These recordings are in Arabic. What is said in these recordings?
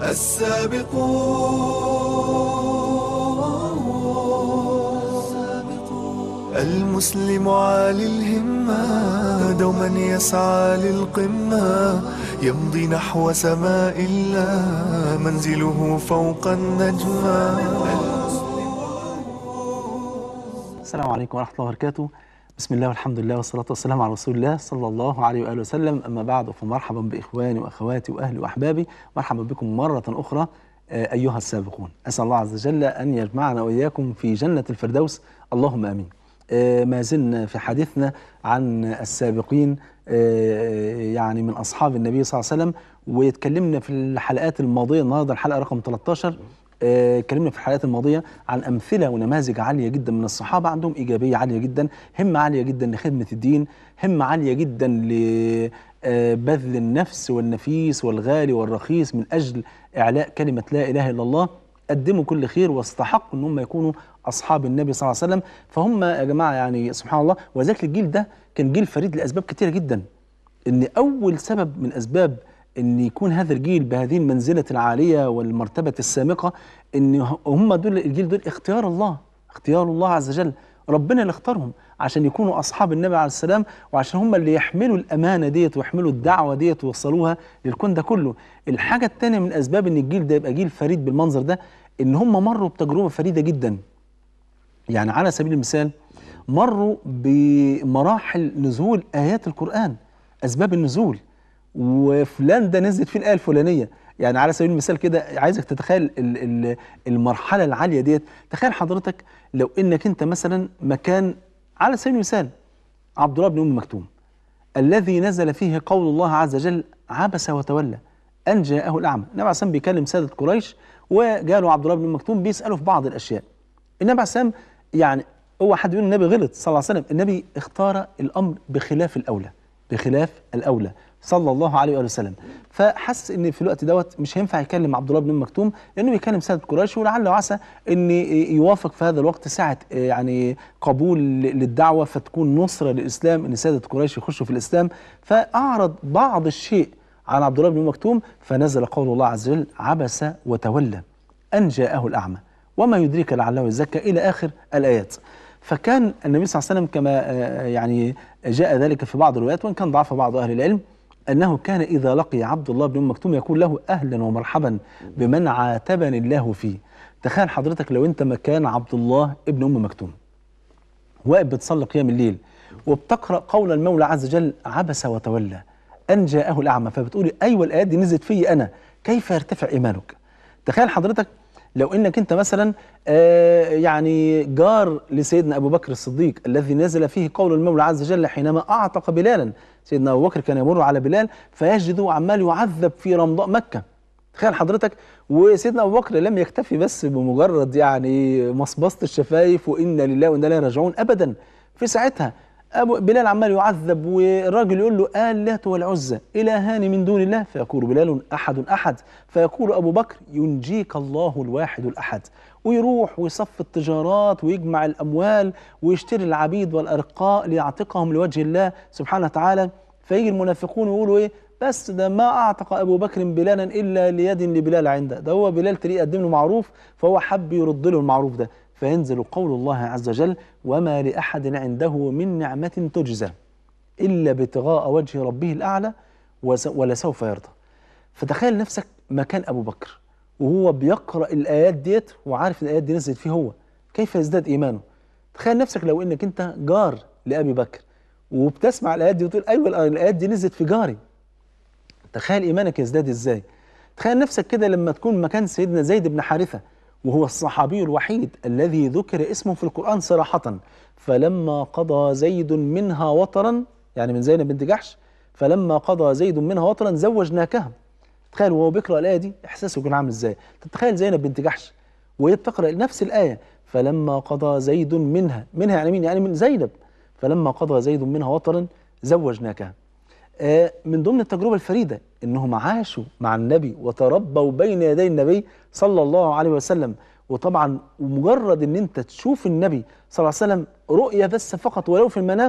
السابقون المسلم عالي الهمة دوما يسعى للقمة يمضي نحو سماء الله منزله فوق النجمة. السلام عليكم ورحمة الله وبركاته. بسم الله والحمد لله والصلاة والسلام على رسول الله صلى الله عليه وآله وسلم. أما بعد، فمرحبا بإخواني وأخواتي وأهلي وأحبابي، مرحبا بكم مرة أخرى أيها السابقون. أسأل الله عز وجل أن يجمعنا وإياكم في جنة الفردوس، اللهم آمين. ما زلنا في حديثنا عن السابقين يعني من أصحاب النبي صلى الله عليه وسلم، واتكلمنا في الحلقات الماضية. النهارده الحلقة رقم 13. اتكلمنا في الحلقات الماضية عن أمثلة ونماذج عالية جدا من الصحابة، عندهم إيجابية عالية جدا، همة عالية جدا لخدمة الدين، همة عالية جدا لبذل النفس والنفيس والغالي والرخيص من أجل إعلاء كلمة لا إله إلا الله. قدموا كل خير واستحقوا أن هم يكونوا أصحاب النبي صلى الله عليه وسلم. فهم يا جماعة يعني سبحان الله، وذلك الجيل ده كان جيل فريد لأسباب كتيرة جدا. إن أول سبب من أسباب ان يكون هذا الجيل بهذه المنزله العاليه والمرتبه السامقه ان هم دول الجيل دول اختيار الله، اختيار الله عز وجل. ربنا اللي اختارهم عشان يكونوا اصحاب النبي عليه السلام، وعشان هم اللي يحملوا الامانه ديت ويحملوا الدعوه ديت ويوصلوها للكون ده كله. الحاجه الثانيه من اسباب ان الجيل ده يبقى جيل فريد بالمنظر ده ان هم مروا بتجربه فريده جدا. يعني على سبيل المثال مروا بمراحل نزول ايات القران، اسباب النزول، وفلان ده نزلت فيه الآية الفلانية. يعني على سبيل المثال كده عايزك تتخيل المرحلة العالية ديت. تخيل حضرتك لو انك انت مثلا مكان على سبيل المثال عبد الله بن أم مكتوم الذي نزل فيه قول الله عز وجل عبس وتولى أن جاءه الأعمى. النبي عليه السلام بيكلم سادة قريش، وجاله عبد الله بن أم مكتوم بيسأله في بعض الأشياء. النبي عليه السلام يعني هو حد يقول النبي غلط صلى الله عليه وسلم، النبي اختار الأمر بخلاف الأولى، بخلاف الأولى صلى الله عليه وآله وسلم. فحس ان في الوقت دوت مش هينفع يكلم عبد الله بن مكتوم لانه بيكلم سادة قريش، ولعل وعسى ان يوافق في هذا الوقت ساعه يعني قبول للدعوه، فتكون نصره للاسلام ان سادة قريش يخشوا في الاسلام. فاعرض بعض الشيء عن عبد الله بن مكتوم، فنزل قول الله عز وجل عبس وتولى ان جاءه الاعمى وما يدريك لعله يزكى الى اخر الايات. فكان النبي صلى الله عليه وسلم كما يعني جاء ذلك في بعض الروايات، وان كان ضعف بعض اهل العلم، أنه كان إذا لقي عبد الله بن مكتوم يقول له أهلا ومرحبا بمن عاتبني الله فيه. تخيل حضرتك لو أنت مكان عبد الله بن أم مكتوم واقف بتصلي قيام الليل وبتقرأ قول المولى عز وجل عبس وتولى أن جاءه الأعمى، فبتقولي أيوة الآيات دي نزلت في أنا، كيف يرتفع إيمانك؟ تخيل حضرتك لو انك انت مثلا يعني جار لسيدنا ابو بكر الصديق الذي نزل فيه قول المولى عز وجل حينما اعتق بلالا. سيدنا ابو بكر كان يمر على بلال فيجده عمال يعذب في رمضاء مكه. تخيل حضرتك، وسيدنا ابو بكر لم يكتفي بس بمجرد يعني مصبصه الشفايف وانا لله وانا اليه راجعون، ابدا. في ساعتها ابو بلال عمال يعذب، والراجل يقول له اللات والعزى الهان من دون الله، فيقول بلال احد احد، فيقول ابو بكر ينجيك الله الواحد الاحد، ويروح ويصف التجارات ويجمع الاموال ويشتري العبيد والارقاء ليعتقهم لوجه الله سبحانه وتعالى. فيجي المنافقون ويقولوا ايه، بس ده ما اعتق ابو بكر بلالا الا ليد لبلال عنده، ده هو بلال تلاقيه قدم له معروف فهو حب يرد له المعروف ده. فينزل قول الله عز وجل وما لأحد عنده من نعمة تجزى إلا ابتغاء وجه ربه الأعلى ولسوف يرضى. فتخيل نفسك مكان أبو بكر وهو بيقرأ الآيات ديت وعارف الآيات دي نزلت فيه هو، كيف يزداد إيمانه؟ تخيل نفسك لو إنك أنت جار لأبي بكر وبتسمع الآيات دي وتقول أيوة الآيات دي نزلت في جاري، تخيل إيمانك يزداد إزاي؟ تخيل نفسك كده لما تكون مكان سيدنا زيد بن حارثة وهو الصحابي الوحيد الذي ذكر اسمه في القرآن صراحة. فلما قضى زيد منها وطرا، يعني من زينب بنت جحش، فلما قضى زيد منها وطرا زوجناكها. تخيل وهو بيقرأ الآية دي إحساسه يكون عامل إزاي؟ تتخيل زينب بنت جحش وهي بتقرأ نفس الآية فلما قضى زيد منها يعني مين؟ يعني من زينب. فلما قضى زيد منها وطرا زوجناكها. من ضمن التجربة الفريدة انهم عاشوا مع النبي وتربوا بين يدي النبي صلى الله عليه وسلم. وطبعا مجرد ان انت تشوف النبي صلى الله عليه وسلم رؤية بس فقط ولو في المنام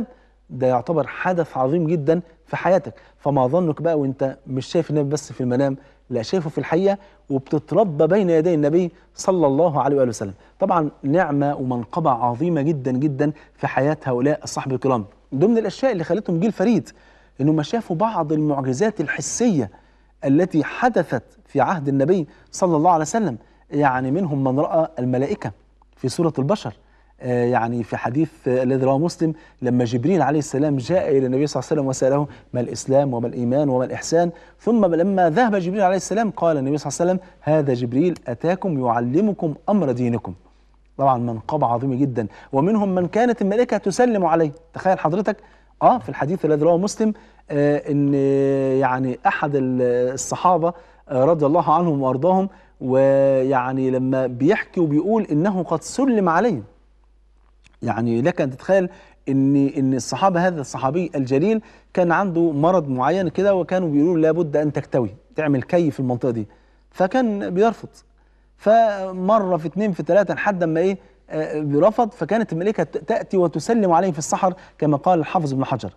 ده يعتبر حدث عظيم جدا في حياتك. فما ظنك بقى وانت مش شايف النبي بس في المنام، لا شايفه في الحقيقة وبتتربى بين يدي النبي صلى الله عليه وآله وسلم. طبعا نعمة ومنقبة عظيمة جدا جدا في حياة هؤلاء الصحابة الكرام. ضمن الأشياء اللي خلتهم جيل فريد إنهم شافوا بعض المعجزات الحسية التي حدثت في عهد النبي صلى الله عليه وسلم. يعني منهم من رأى الملائكة في سورة البشر. يعني في حديث الذي رواه مسلم لما جبريل عليه السلام جاء إلى النبي صلى الله عليه وسلم وسأله ما الإسلام وما الإيمان وما الإحسان، ثم لما ذهب جبريل عليه السلام قال النبي صلى الله عليه وسلم هذا جبريل أتاكم يعلمكم أمر دينكم. طبعا منقبة عظيمة جدا. ومنهم من كانت الملائكة تسلم عليه. تخيل حضرتك في الحديث الذي رواه مسلم ان يعني احد الصحابة رضي الله عنهم وارضاهم، ويعني لما بيحكي وبيقول انه قد سلم عليه. يعني لك ان تتخيل ان الصحابة هذا الصحابي الجليل كان عنده مرض معين كده، وكانوا بيقولوا لابد ان تكتوي تعمل كي في المنطقة دي، فكان بيرفض. فمرة في اتنين في تلاتة لحد ما برفض، فكانت الملائكة تأتي وتسلم عليه في السحر كما قال الحافظ ابن حجر.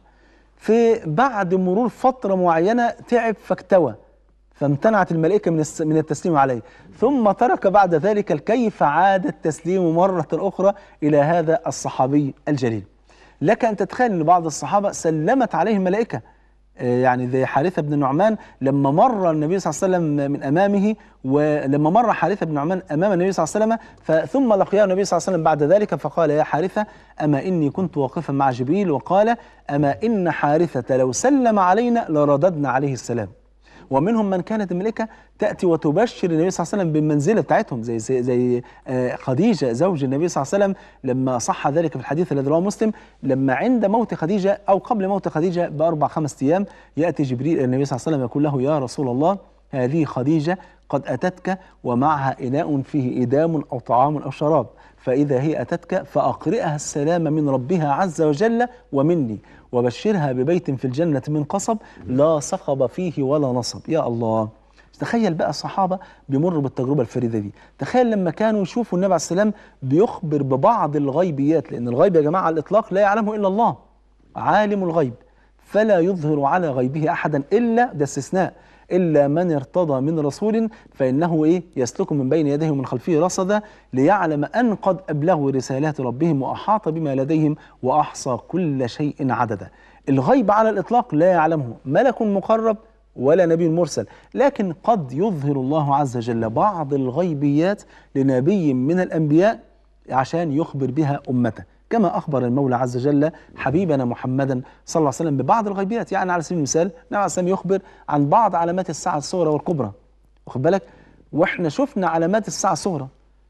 في بعد مرور فترة معينة تعب فاكتوى، فامتنعت الملائكة من التسليم عليه، ثم ترك بعد ذلك الكي فعاد التسليم مرة أخرى إلى هذا الصحابي الجليل. لك أن تتخيل أن بعض الصحابة سلمت عليه الملائكة، يعني زي حارثة بن النعمان لما مر النبي صلى الله عليه وسلم من أمامه، ولما مر حارثة بن النعمان أمام النبي صلى الله عليه وسلم ثم لقياه النبي صلى الله عليه وسلم بعد ذلك فقال يا حارثة أما إني كنت واقفا مع جبريل وقال أما إن حارثة لو سلم علينا لرددنا عليه السلام. ومنهم من كانت الملائكة تأتي وتبشر النبي صلى الله عليه وسلم بالمنزلة بتاعتهم زي خديجة زوج النبي صلى الله عليه وسلم، لما صح ذلك في الحديث الذي رواه مسلم لما عند موت خديجة أو قبل موت خديجة بأربع خمس أيام يأتي جبريل إلى النبي صلى الله عليه وسلم يقول له يا رسول الله هذه خديجة قد أتتك ومعها إناء فيه إدام أو طعام أو شراب، فإذا هي أتتك فأقرئها السلام من ربها عز وجل ومني، وبشرها ببيت في الجنة من قصب لا صخب فيه ولا نصب. يا الله، تخيل بقى الصحابة بيمروا بالتجربة الفريدة دي. تخيل لما كانوا يشوفوا النبي عليه السلام بيخبر ببعض الغيبيات، لأن الغيب يا جماعة على الإطلاق لا يعلمه إلا الله، عالم الغيب فلا يظهر على غيبه أحدا إلا، ده استثناء، إلا من ارتضى من رسول فإنه يسلك من بين يديه ومن خلفه رصدا ليعلم أن قد أبلغوا رسالات ربهم وأحاط بما لديهم وأحصى كل شيء عددا. الغيب على الإطلاق لا يعلمه ملك مقرب ولا نبي مرسل، لكن قد يظهر الله عز وجل بعض الغيبيات لنبي من الأنبياء عشان يخبر بها أمته، كما أخبر المولى عز وجل حبيبنا محمدا صلى الله عليه وسلم ببعض الغيبيات. يعني على سبيل المثال النبي عليه السلام يخبر عن بعض علامات الساعة الصغرى والكبرى، واخد بالك؟ واحنا شفنا علامات الساعة الصغرى،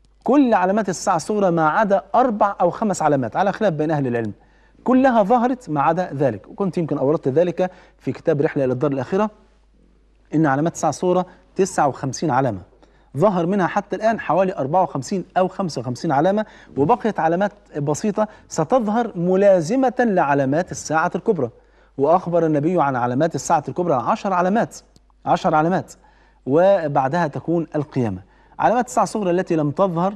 كل علامات الساعة الصغرى ما عدا 4 أو 5 علامات على خلاف بين أهل العلم، كلها ظهرت ما عدا ذلك. وكنت يمكن أوردت ذلك في كتاب رحلة إلى الدار الآخرة، إن علامات الساعة الصغرى 59 علامة، ظهر منها حتى الآن حوالي 54 أو 55 علامة، وبقيت علامات بسيطة ستظهر ملازمة لعلامات الساعة الكبرى. وأخبر النبي عن علامات الساعة الكبرى 10 علامات، 10 علامات، وبعدها تكون القيامة. علامات الساعة الصغرى التي لم تظهر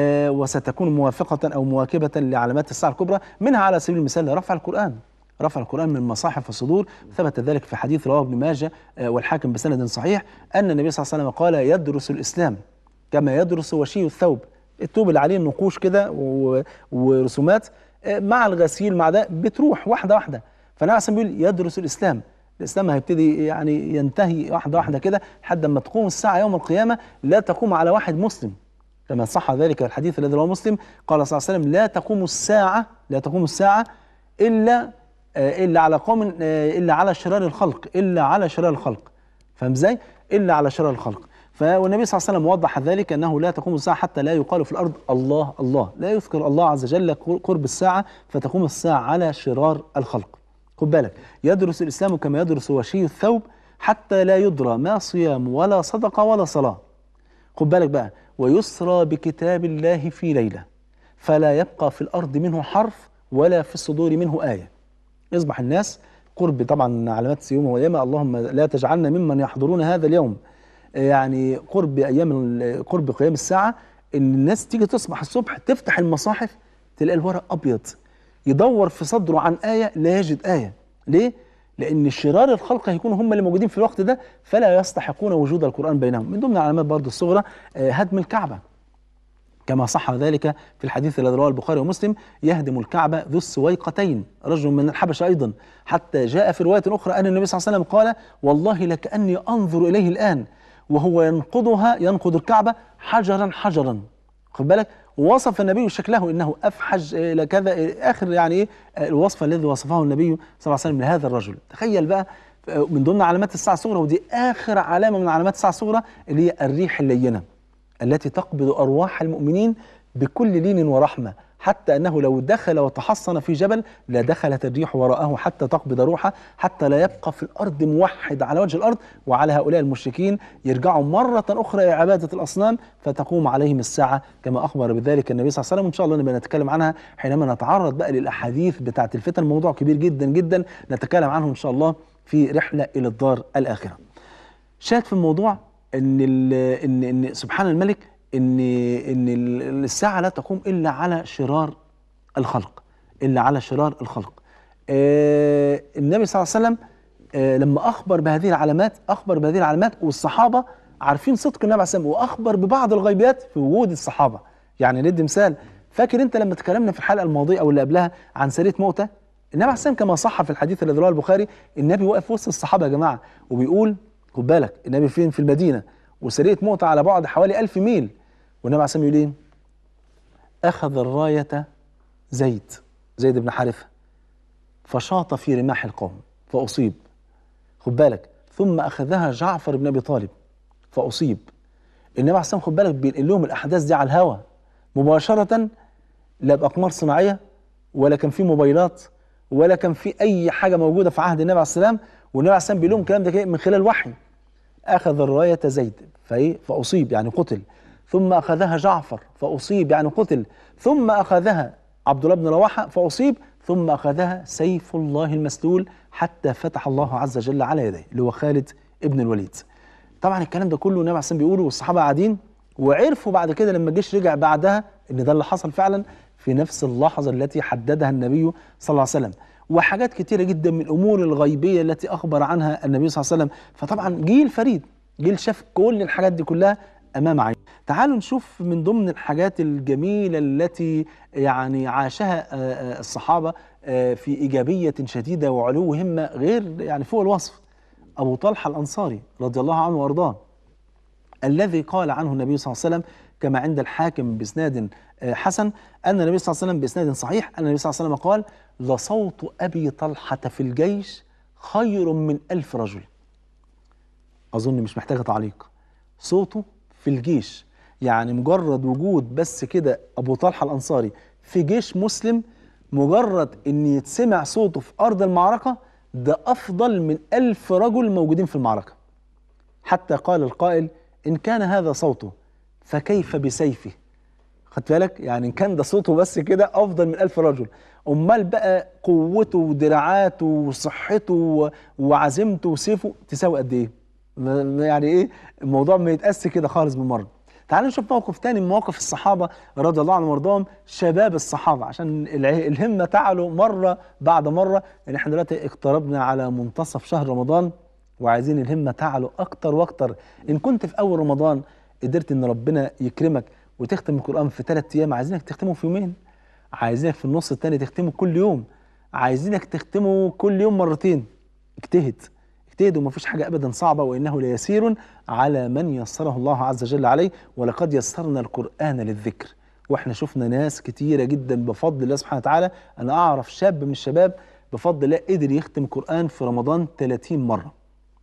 وستكون موافقة أو مواكبة لعلامات الساعة الكبرى، منها على سبيل المثال رفع القرآن، رفع القرآن من مصاحف الصدور. ثبت ذلك في حديث رواه ابن ماجه والحاكم بسند صحيح أن النبي صلى الله عليه وسلم قال يدرس الإسلام كما يدرس وشي الثوب، الثوب اللي عليه نقوش كده ورسومات مع الغسيل مع ده بتروح واحدة واحدة، فالنبي عليه بيقول يدرس الإسلام، الإسلام هيبتدي يعني ينتهي واحدة واحدة كده لحد ما تقوم الساعة يوم القيامة لا تقوم على واحد مسلم، كما صح ذلك الحديث الذي رواه مسلم قال صلى الله عليه وسلم لا تقوم الساعة إلا على قوم إلا على شرار الخلق، إلا على شرار الخلق، فاهم ازاي؟ إلا على شرار الخلق. والنبي صلى الله عليه وسلم وضح ذلك أنه لا تقوم الساعة حتى لا يقال في الأرض الله الله، لا يذكر الله عز وجل قرب الساعة فتقوم الساعة على شرار الخلق. خد بالك، يدرس الإسلام كما يدرس وشي الثوب حتى لا يدرى ما صيام ولا صدقة ولا صلاة. خد بالك بقى، ويسرى بكتاب الله في ليلة فلا يبقى في الأرض منه حرف ولا في الصدور منه آية. يصبح الناس قرب طبعا علامات يوم وقيامة، اللهم لا تجعلنا ممن يحضرون هذا اليوم، يعني قرب قرب قيام الساعة، ان الناس تيجي تصبح الصبح تفتح المصاحف تلاقي الورق أبيض، يدور في صدره عن آية لا يجد آية. ليه؟ لأن شرار الخلق هيكونوا هم اللي موجودين في الوقت ده، فلا يستحقون وجود القرآن بينهم. من ضمن العلامات برضه الصغرى هدم الكعبة، كما صح ذلك في الحديث الذي رواه البخاري ومسلم: يهدم الكعبة ذو السويقتين، رجل من الحبشة أيضا. حتى جاء في رواية أخرى أن النبي صلى الله عليه وسلم قال: والله لكأني أنظر إليه الآن وهو ينقض الكعبة حجرا حجرا. خد بالك، ووصف النبي شكله انه افحج الى كذا، اخر يعني ايه الوصف الذي وصفه النبي صلى الله عليه وسلم لهذا الرجل. تخيل بقى، من ضمن علامات الساعه الصغرى، ودي اخر علامه من علامات الساعه الصغرى، اللي هي الريح اللينه التي تقبض ارواح المؤمنين بكل لين ورحمه، حتى انه لو دخل وتحصن في جبل لدخلت الريح وراءه حتى تقبض روحه، حتى لا يبقى في الارض موحد على وجه الارض. وعلى هؤلاء المشركين يرجعوا مره اخرى الى عباده الاصنام، فتقوم عليهم الساعه كما اخبر بذلك النبي صلى الله عليه وسلم. وان شاء الله نبقى نتكلم عنها حينما نتعرض بقى للاحاديث بتاعه الفتن، موضوع كبير جدا جدا نتكلم عنه ان شاء الله في رحله الى الدار الاخره. شاهد في الموضوع ان سبحان الملك، ان الساعه لا تقوم الا على شرار الخلق، الا على شرار الخلق. النبي صلى الله عليه وسلم لما اخبر بهذه العلامات، والصحابه عارفين صدق النبي عليه الصلاه والسلام، واخبر ببعض الغيبيات في وجود الصحابه. يعني ندي مثال، فاكر انت لما تكلمنا في الحلقه الماضيه او اللي قبلها عن سريه مؤتة؟ النبي عليه الصلاه والسلام كما صح في الحديث الذي رواه البخاري، النبي واقف وسط الصحابه يا جماعه وبيقول، خد بالك النبي فين؟ في المدينه، وسريه مؤتة على بعد حوالي 1000 ميل، والنبي عليه الصلاه والسلام يقول ايه؟ اخذ الرايه زيد بن حارثه فشاط في رماح القوم فاصيب، خد بالك، ثم اخذها جعفر بن ابي طالب فاصيب. النبي عليه الصلاه والسلام خد بالك بينقل لهم الاحداث دي على الهوا مباشره، لا باقمار صناعيه ولا كان في موبايلات ولا كان في اي حاجه موجوده في عهد النبي عليه السلام، والنبي عليه السلام بيقول لهم الكلام ده من خلال وحي. اخذ الرايه زيد فاصيب يعني قتل، ثم اخذها جعفر فاصيب يعني قتل، ثم اخذها عبد الله بن رواحه فاصيب، ثم اخذها سيف الله المسلول حتى فتح الله عز وجل على يديه، اللي هو خالد ابن الوليد. طبعا الكلام ده كله النبي عليه الصلاه والسلام بيقوله والصحابه قاعدين، وعرفوا بعد كده لما الجيش رجع بعدها ان ده اللي حصل فعلا في نفس اللحظه التي حددها النبي صلى الله عليه وسلم. وحاجات كتيره جدا من الامور الغيبيه التي اخبر عنها النبي صلى الله عليه وسلم. فطبعا جيل فريد، جيل شاف كل الحاجات دي كلها امام عينه. تعالوا نشوف من ضمن الحاجات الجميله التي يعني عاشها الصحابه في ايجابيه شديده وعلو همه غير يعني فوق الوصف. ابو طلحه الانصاري رضي الله عنه وارضاه، الذي قال عنه النبي صلى الله عليه وسلم كما عند الحاكم باسناد حسن، ان النبي صلى الله عليه وسلم باسناد صحيح ان النبي صلى الله عليه وسلم قال: لصوت ابي طلحه في الجيش خير من 1000 رجل. اظن مش محتاجه تعليق، صوته في الجيش، يعني مجرد وجود بس كده ابو طلحه الانصاري في جيش مسلم، مجرد ان يتسمع صوته في ارض المعركه ده افضل من 1000 رجل موجودين في المعركه. حتى قال القائل: ان كان هذا صوته فكيف بسيفه؟ خدت بالك؟ يعني ان كان ده صوته بس كده افضل من 1000 رجل، امال بقى قوته ودراعاته وصحته وعزيمته وسيفه تساوي قد ايه؟ يعني ايه الموضوع ما يتقاس كده خالص بالمره. تعالوا نشوف موقف تاني من مواقف الصحابه رضي الله عنهم وارضاهم، شباب الصحابه، عشان الهمه تعلو مره بعد مره. يعني احنا دلوقتي اقتربنا على منتصف شهر رمضان وعايزين الهمه تعلو اكتر واكتر. ان كنت في اول رمضان قدرت ان ربنا يكرمك وتختم القران في 3 ايام، عايزينك تختمه في يومين، عايزينك في النص الثاني تختمه كل يوم، عايزينك تختمه كل يوم مرتين. اجتهد ومفيش حاجه ابدا صعبه، وانه ليسير على من يسره الله عز وجل عليه، ولقد يسرنا القران للذكر. واحنا شفنا ناس كتيره جدا بفضل الله سبحانه وتعالى. انا اعرف شاب من الشباب بفضل الله قدر يختم قران في رمضان 30 مره،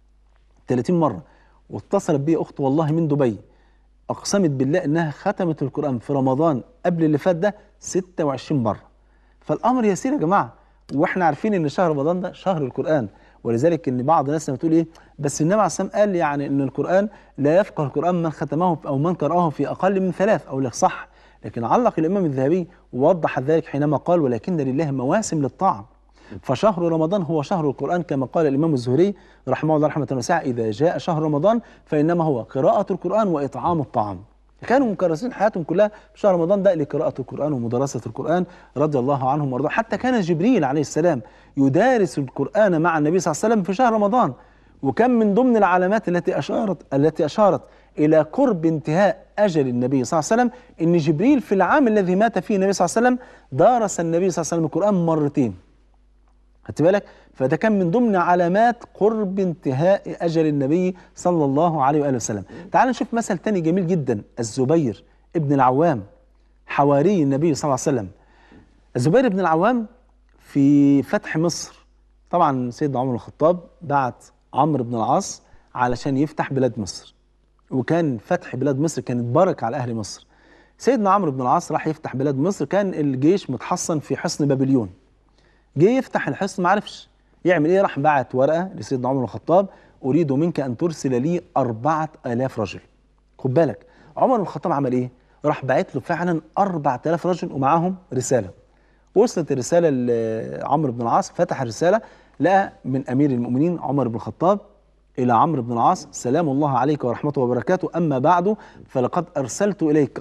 30 مره. واتصلت بي اخت والله من دبي، اقسمت بالله انها ختمت القران في رمضان قبل اللي فات ده 26 مره. فالامر يسير يا جماعه، واحنا عارفين ان شهر رمضان ده شهر القران. ولذلك ان بعض الناس بتقول ايه، بس النبي عليه الصلاه والسلام قال يعني ان القران لا يفقه القران من ختمه او من قرأه في اقل من 3. اقول لك صح، لكن علق الامام الذهبي ووضح ذلك حينما قال: ولكن لله مواسم للطاعه، فشهر رمضان هو شهر القران، كما قال الامام الزهري رحمه الله رحمه واسعه: اذا جاء شهر رمضان فانما هو قراءه القران واطعام الطعام. كانوا مكرسين حياتهم كلها في شهر رمضان ده لقراءة القرآن ومدرسة القرآن رضي الله عنهم وارضاهم. حتى كان جبريل عليه السلام يدارس القرآن مع النبي صلى الله عليه وسلم في شهر رمضان. وكان من ضمن العلامات التي أشارت إلى قرب انتهاء أجل النبي صلى الله عليه وسلم إن جبريل في العام الذي مات فيه النبي صلى الله عليه وسلم درس النبي صلى الله عليه وسلم القرآن مرتين. خدت بالك؟ فده كان من ضمن علامات قرب انتهاء أجل النبي صلى الله عليه وآله وسلم. تعال نشوف مثل تاني جميل جدا، الزبير ابن العوام حواري النبي صلى الله عليه وسلم. الزبير بن العوام في فتح مصر، طبعا سيدنا عمر بن الخطاب بعت عمرو بن العاص علشان يفتح بلاد مصر، وكان فتح بلاد مصر كانت بركة على أهل مصر. سيدنا عمرو بن العاص راح يفتح بلاد مصر، كان الجيش متحصن في حصن بابليون. جه يفتح الحصن ما عرفش يعمل ايه، راح بعت ورقة لسيدنا عمر بن الخطاب: أريد منك أن ترسل لي 4000 رجل. خد بالك عمر بن الخطاب عمل ايه؟ راح بعت له فعلا 4000 رجل ومعاهم رسالة. وصلت الرسالة لعمرو بن العاص، فتح الرسالة لقى من أمير المؤمنين عمر بن الخطاب إلى عمرو بن العاص: سلام الله عليك ورحمته وبركاته، أما بعد فلقد أرسلت إليك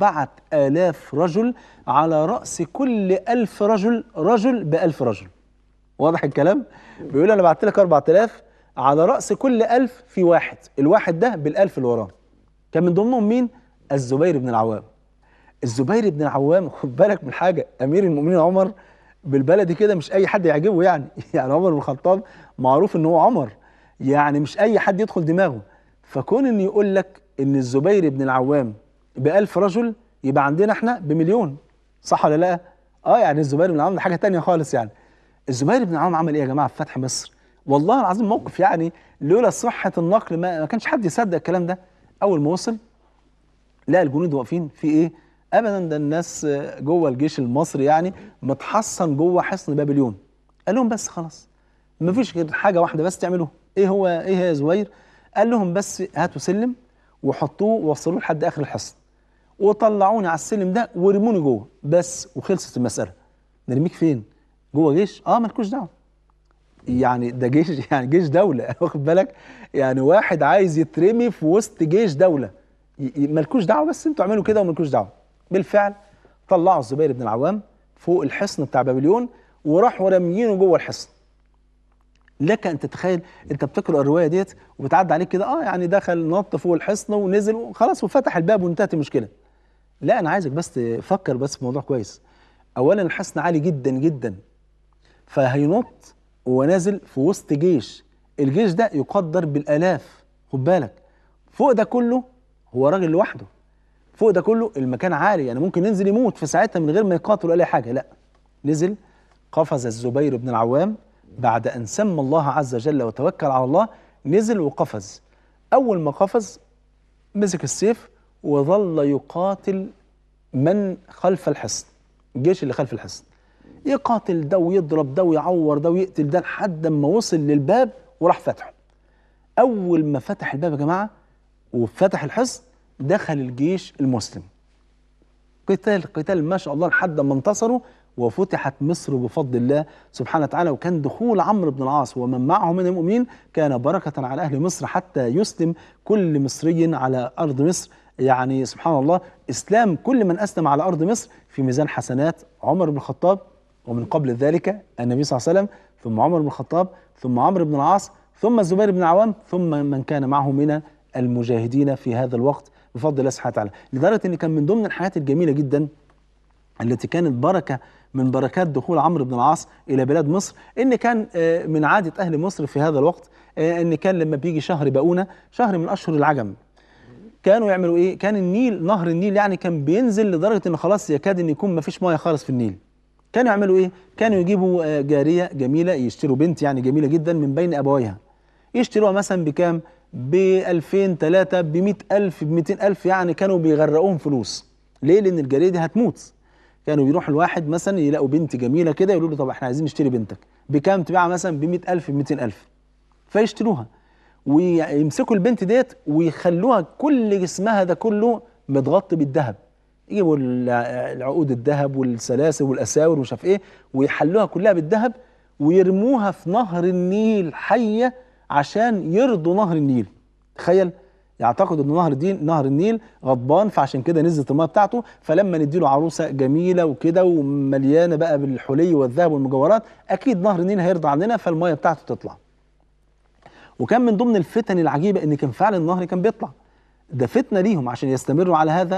4000 رجل على رأس كل 1000 رجل ب1000 رجل. واضح الكلام؟ بيقول أنا بعت لك 4000 على رأس كل 1000 في واحد، الواحد ده بال1000 اللي وراه. كان من ضمنهم مين؟ الزبير بن العوام. الزبير بن العوام، خد بالك من حاجة، أمير المؤمنين عمر بالبلدي كده مش أي حد يعجبه يعني عمر بن الخطاب معروف إن هو عمر، يعني مش أي حد يدخل دماغه. فكون إن يقول لك إن الزبير بن العوام ب1000 رجل، يبقى عندنا إحنا بمليون، صح ولا لأ؟ يعني الزبير بن العوام ده حاجة تانية خالص يعني. الزبير بن العوام عمل إيه يا جماعة في فتح مصر؟ والله العظيم موقف يعني لولا صحة النقل ما كانش حد يصدق الكلام ده. أول ما وصل لقى الجنود واقفين في إيه؟ أبدا، ده الناس جوه الجيش المصري يعني متحصن جوه حصن بابليون. قال لهم بس خلاص مفيش غير حاجة واحدة بس تعملوها. إيه هي يا زبير؟ قال لهم بس هاتوا سلم وحطوه ووصلوه لحد آخر الحصن، وطلعوني على السلم ده ورموني جوه بس، وخلصت المسألة. نرميك فين؟ جوه جيش؟ مالكوش دعوة. يعني ده جيش، يعني جيش دولة، واخد بالك؟ يعني واحد عايز يترمي في وسط جيش دولة، مالكوش دعوة، بس انتوا اعملوا كده ومالكوش دعوة. بالفعل طلعوا الزبير بن العوام فوق الحصن بتاع بابليون وراحوا راميينه جوه الحصن. لك ان تتخيل، انت بتقرا الروايه ديت وبتعدي عليك كده، يعني دخل نط فوق الحصن ونزل وخلاص وفتح الباب وانتهت المشكله. لا، انا عايزك بس تفكر بس في موضوع كويس. اولا الحصن عالي جدا جدا، فهينط وهو نازل في وسط جيش، الجيش ده يقدر بالالاف، خد بالك. فوق ده كله هو راجل لوحده، فوق ده كله المكان عالي، يعني ممكن ينزل يموت في ساعتها من غير ما يقاتل ولا حاجه. لا، نزل قفز الزبير بن العوام بعد ان سمى الله عز وجل وتوكل على الله، نزل وقفز. اول ما قفز مسك السيف وظل يقاتل من خلف الحصن، الجيش اللي خلف الحصن، يقاتل ده ويضرب ده ويعور ده ويقتل ده لحد ما وصل للباب وراح فتحه. اول ما فتح الباب يا جماعه وفتح الحصن، دخل الجيش المسلم قتال ما شاء الله لحد ما انتصروا وفتحت مصر بفضل الله سبحانه وتعالى. وكان دخول عمرو بن العاص ومن معه من المؤمنين كان بركة على أهل مصر حتى يسلم كل مصري على أرض مصر. يعني سبحان الله، إسلام كل من أسلم على أرض مصر في ميزان حسنات عمر بن الخطاب، ومن قبل ذلك النبي صلى الله عليه وسلم، ثم عمر بن الخطاب، ثم عمرو بن العاص، ثم الزبير بن العوام، ثم من كان معه من المجاهدين في هذا الوقت بفضل الله سبحانه وتعالى. لدرجة أن كان من ضمن الحياة الجميلة جدا التي كانت بركة من بركات دخول عمرو بن العاص إلى بلاد مصر، إن كان من عادة أهل مصر في هذا الوقت إن كان لما بيجي شهر بقونة، شهر من أشهر العجم، كانوا يعملوا إيه؟ كان النيل، نهر النيل يعني كان بينزل لدرجة إن خلاص يكاد إن يكون ما فيش مياه خالص في النيل. كانوا يعملوا إيه؟ كانوا يجيبوا جارية جميلة، يشتروا بنت يعني جميلة جدا من بين أبويها، يشتروها مثلا بكام؟ ب2000 3 ب100,000 ب200,000، يعني كانوا بيغرقوهم فلوس. ليه؟ لأن الجارية دي هتموت. كانوا بيروحوا الواحد مثلا يلاقوا بنت جميلة كده، يقولوا له طب احنا عايزين نشتري بنتك، بكام تبيعها؟ مثلا ب100,000 ب200,000، فيشتروها ويمسكوا البنت ديت ويخلوها كل جسمها ده كله متغطي بالذهب، يجيبوا العقود الذهب والسلاسل والأساور ومش عارف ايه، ويحلوها كلها بالذهب ويرموها في نهر النيل حية عشان يرضوا نهر النيل. تخيل يعتقد ان نهر النيل غضبان، فعشان كده نزلت الميه بتاعته، فلما نديله عروسه جميله وكده ومليانه بقى بالحلي والذهب والمجوهرات اكيد نهر النيل هيرضى عننا فالميه بتاعته تطلع. وكان من ضمن الفتن العجيبه ان كان فعلا النهر كان بيطلع، ده فتنه ليهم عشان يستمروا على هذا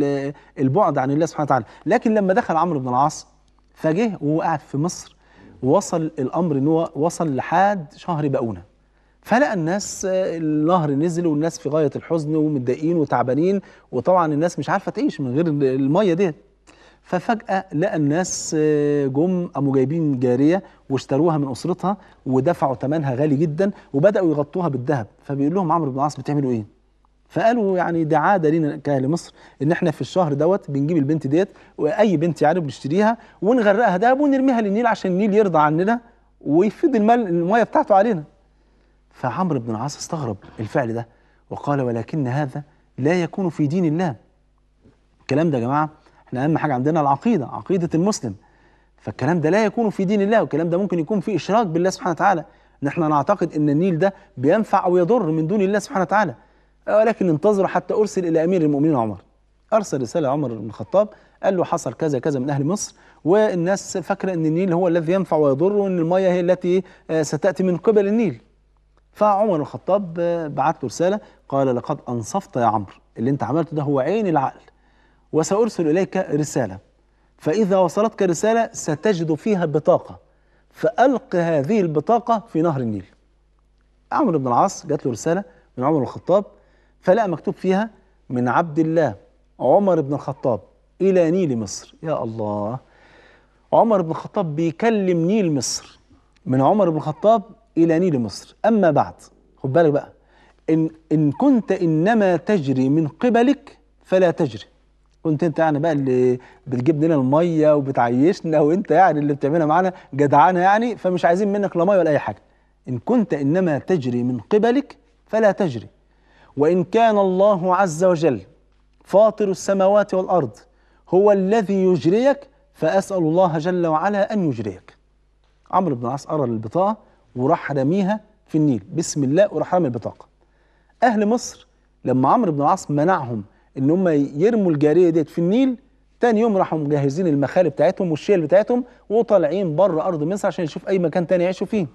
البعد عن الله سبحانه وتعالى. لكن لما دخل عمرو بن العاص فجه وهو قاعد في مصر، وصل الامر ان هو وصل لحد شهر بقونه، فلقى الناس النهر نزل والناس في غايه الحزن ومتضايقين وتعبانين، وطبعا الناس مش عارفه تعيش من غير الميه ديت. ففجاه لقى الناس جم قاموا جايبين جاريه واشتروها من اسرتها ودفعوا ثمنها غالي جدا وبداوا يغطوها بالذهب. فبيقول لهم عمرو بن العاص بتعملوا ايه؟ فقالوا يعني ده عاده لينا كاهل مصر ان احنا في الشهر دوت بنجيب البنت ديت واي بنت يعني بنشتريها ونغرقها دهب ونرميها للنيل عشان النيل يرضى عننا ويفيد الميه بتاعته علينا. فعمرو بن العاص استغرب الفعل ده وقال ولكن هذا لا يكون في دين الله. الكلام ده يا جماعه احنا اهم حاجه عندنا العقيده، عقيده المسلم، فالكلام ده لا يكون في دين الله، والكلام ده ممكن يكون فيه اشراك بالله سبحانه وتعالى، ان احنا نعتقد ان النيل ده بينفع او يضر من دون الله سبحانه وتعالى. ولكن انتظروا حتى ارسل الى امير المؤمنين عمر، ارسل رساله عمر بن الخطاب قال له حصل كذا كذا من اهل مصر والناس فاكره ان النيل هو الذي ينفع ويضر وان الميه هي التي ستاتي من قبل النيل. فعمر بن الخطاب بعت له رساله قال لقد انصفت يا عمرو، اللي انت عملته ده هو عين العقل، وسارسل اليك رساله، فاذا وصلتك رساله ستجد فيها بطاقه فالق هذه البطاقه في نهر النيل. عمرو بن العاص جات له رساله من عمر بن الخطاب فلقى مكتوب فيها من عبد الله عمر بن الخطاب الى نيل مصر. يا الله، عمر بن الخطاب بيكلم نيل مصر، من عمر بن الخطاب الى نيل مصر. اما بعد، خد بالك بقى، ان كنت انما تجري من قبلك فلا تجري. كنت انت يعني بقى اللي بتجيب لنا الميه وبتعيشنا وانت يعني اللي بتعملها معانا جدعانه يعني، فمش عايزين منك لا ميه ولا اي حاجه. ان كنت انما تجري من قبلك فلا تجري، وان كان الله عز وجل فاطر السماوات والارض هو الذي يجريك فاسال الله جل وعلا ان يجريك. عمرو بن العاص قرا البطاقه وراح رميها في النيل بسم الله وراح رمي البطاقه. اهل مصر لما عمرو بن العاص منعهم ان هم يرموا الجاريه ديت في النيل، تاني يوم راحوا مجهزين المخالب بتاعتهم والشيل بتاعتهم وطالعين بره ارض مصر عشان يشوف اي مكان تاني يعيشوا فيه.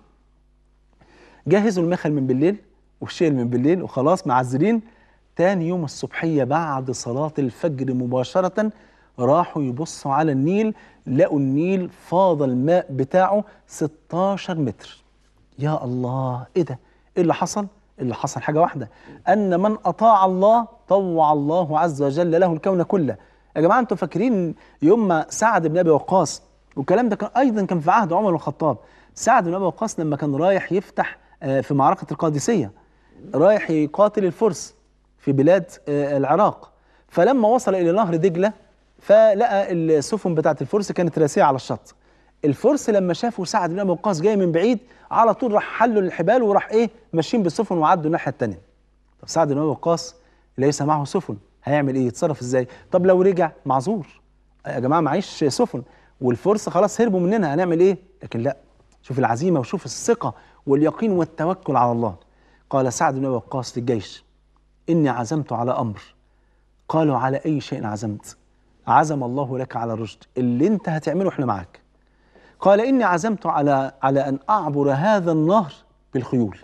جهزوا المخل من بالليل والشيل من بالليل وخلاص معزلين. تاني يوم الصبحيه بعد صلاه الفجر مباشره راحوا يبصوا على النيل، لقوا النيل فاض الماء بتاعه 16 متر. يا الله، ايه ده؟ ايه اللي حصل؟ اللي حصل حاجه واحده، ان من اطاع الله طوع الله عز وجل له الكون كله. يا جماعه انتوا فاكرين يوم ما سعد بن ابي وقاص، والكلام ده كان ايضا كان في عهد عمر بن الخطاب، سعد بن ابي وقاص لما كان رايح يفتح في معركه القادسيه، رايح يقاتل الفرس في بلاد العراق، فلما وصل الى نهر دجله فلقى السفن بتاعت الفرس كانت راسيه على الشط. الفرس لما شافوا سعد بن ابي وقاص جاي من بعيد على طول راح حلوا الحبال وراح ماشيين بالسفن وعدوا الناحيه الثانيه. طب سعد بن ابي وقاص ليس معه سفن، هيعمل ايه؟ يتصرف ازاي؟ طب لو رجع معذور، يا جماعه معيش سفن والفرس خلاص هربوا مننا، هنعمل ايه؟ لكن لا، شوف العزيمه وشوف الثقه واليقين والتوكل على الله. قال سعد بن ابي وقاص للجيش: اني عزمت على امر. قالوا: على اي شيء عزمت؟ عزم الله لك على الرشد، اللي انت هتعمله احنا معاك. قال: اني عزمت على ان اعبر هذا النهر بالخيول.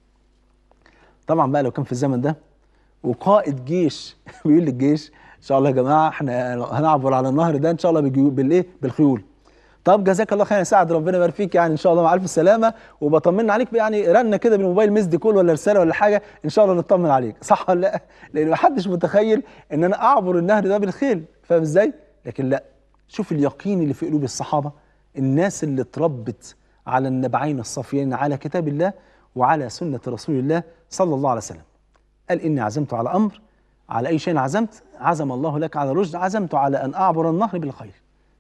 طبعا بقى لو كان في الزمن ده وقائد جيش بيقول للجيش: ان شاء الله يا جماعه احنا هنعبر على النهر ده ان شاء الله بالخيول. طب جزاك الله خير يا سعد، ربنا يبارك فيك، يعني ان شاء الله مع الف سلامه، وبطمن عليك يعني رنه كده بالموبايل مسد كول ولا رساله ولا حاجه ان شاء الله نطمن عليك، صح ولا لا؟ لان ما حدش متخيل ان انا اعبر النهر ده بالخيل، فاهم ازاي؟ لكن لا، شوف اليقين اللي في قلوب الصحابه، الناس اللي اتربت على النبعين الصافيين، على كتاب الله وعلى سنه رسول الله صلى الله عليه وسلم. قال: اني عزمت على امر، على اي شيء عزمت؟ عزم الله لك على رشد، عزمت على ان اعبر النهر بالخيل.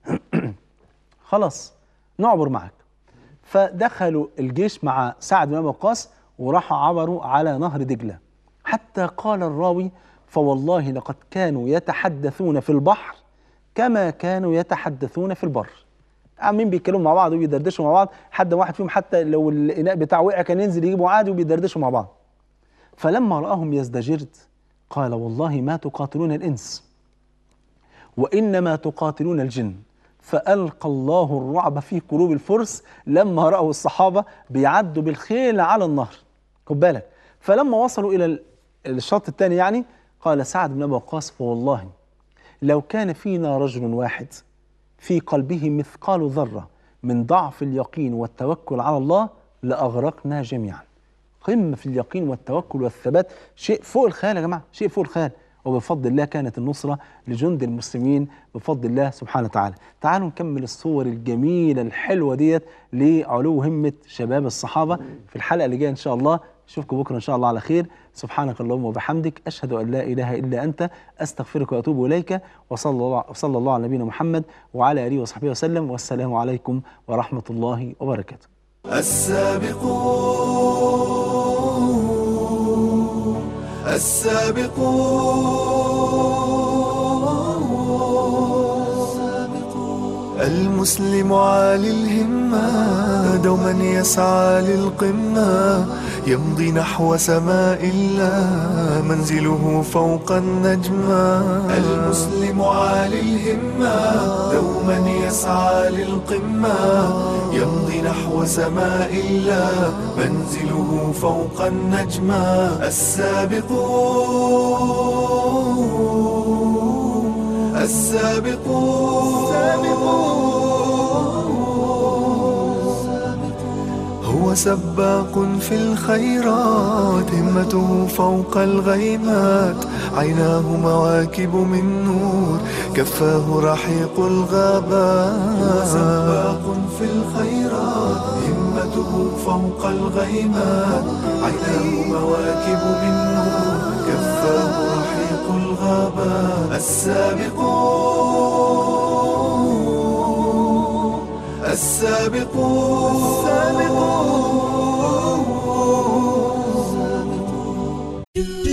خلاص نعبر معك. فدخلوا الجيش مع سعد بن ابي وقاص وراحوا عبروا على نهر دجله، حتى قال الراوي: فوالله لقد كانوا يتحدثون في البحر كما كانوا يتحدثون في البر. عاملين بيتكلموا مع بعض وبيدردشوا مع بعض، حد واحد فيهم حتى لو الاناء بتاعه وقع كان ينزل يجيبه عادي وبيدردشوا مع بعض. فلما رآهم يزدجرد قال والله ما تقاتلون الإنس وإنما تقاتلون الجن. فألقى الله الرعب في قلوب الفرس لما رأوا الصحابة بيعدوا بالخيل على النهر. خد بالك، فلما وصلوا إلى الشط الثاني يعني قال سعد بن أبي وقاص فوالله لو كان فينا رجل واحد في قلبه مثقال ذرة من ضعف اليقين والتوكل على الله لأغرقنا جميعا. قمة في اليقين والتوكل والثبات، شيء فوق الخيال يا جماعة، شيء فوق الخيال. وبفضل الله كانت النصرة لجند المسلمين بفضل الله سبحانه وتعالى. تعالوا نكمل الصور الجميلة الحلوة ديت لعلو همة شباب الصحابة في الحلقة اللي جاية إن شاء الله. أشوفكم بكرة إن شاء الله على خير. سبحانك اللهم وبحمدك، أشهد أن لا إله إلا أنت، أستغفرك وأتوب إليك. وصلى الله على نبينا محمد وعلى آله وصحبه وسلم، والسلام عليكم ورحمة الله وبركاته. المسلم عالي الهمة دوما يسعى للقمة، يمضي نحو سماء الله منزله فوق النجمة. المسلم عالي الهمة دوما يسعى للقمة، يمضي نحو سماء الله منزله فوق النجمة. هو سباق في الخيرات، همته فوق الغيمات، عيناه مواكب من نور، كفاه رحيق الغابات. هو سباق في الخيرات، همته فوق الغيمات، عيناه مواكب من نور، كفاه رحيق الغابات. السابقون